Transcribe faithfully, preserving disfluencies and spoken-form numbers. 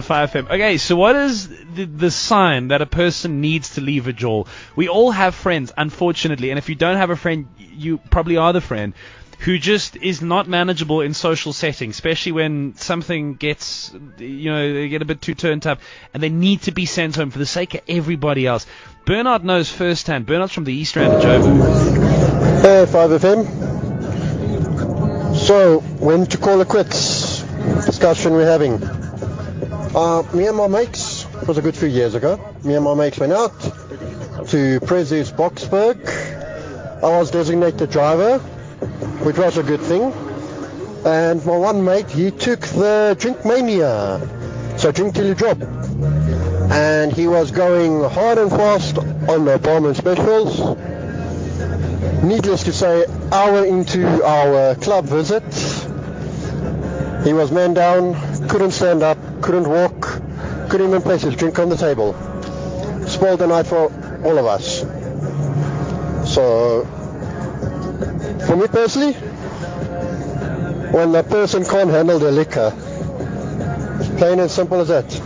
five F M. Okay, so what is the, the sign that a person needs to leave a jail? We all have friends, unfortunately, and if you don't have a friend, you probably are the friend who just is not manageable in social settings, especially when something gets, you know, they get a bit too turned up, and they need to be sent home for the sake of everybody else. Bernard knows firsthand. Bernard's from the East Rand of Joburg. Hey, five F M. So, when to call it quits? Discussion we're having. Uh, me and my mates, it was a good few years ago, me and my mates went out to Prezes Boksburg. I was designated driver, which was a good thing. And my one mate, he took the drink mania. So drink till you drop. And he was going hard and fast on the Barman specials. Needless to say, hour into our club visit, he was man down, couldn't stand up, couldn't walk, couldn't even place his drink on the table. Spoiled the night for all of us. So, for me personally, when a person can't handle their liquor, plain and simple as that,